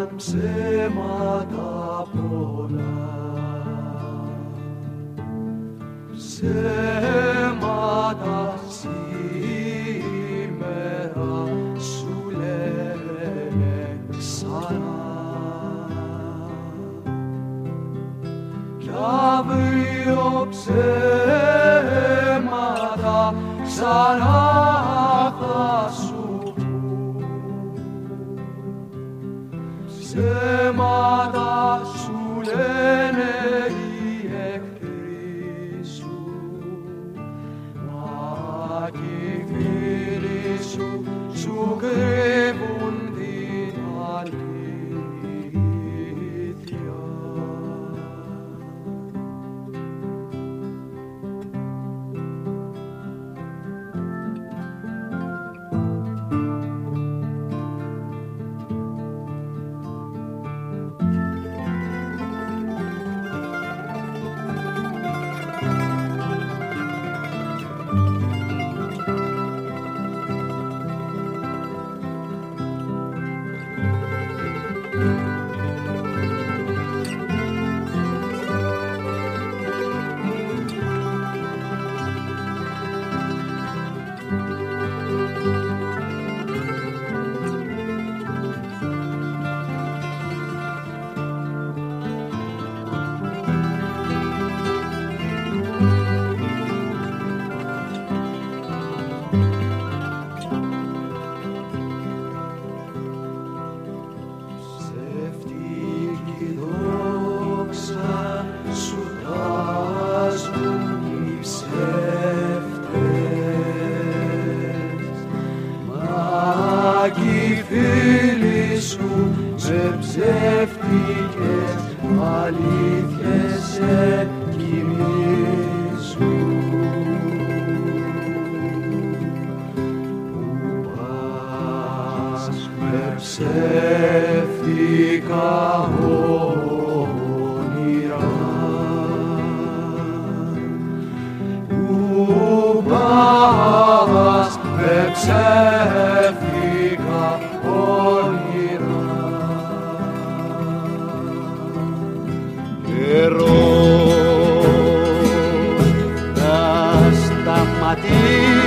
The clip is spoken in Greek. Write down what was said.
ψέματα πολλά, ψέματα σήμερα σου λένε ξανά, κι αύριο ψέματα ξανά θα σου πουν, ψέματα σου λένε οι εχθροί σου, μα κι οι φίλοι σου σου κρύβουν την αλήθεια. Σε ψεύτικες αλήθειες σε κοιμήσουν, που πας με ψεύτικα όνειρα, που πας με ψεύτικα όνειρα. Καιρό να σταματήσει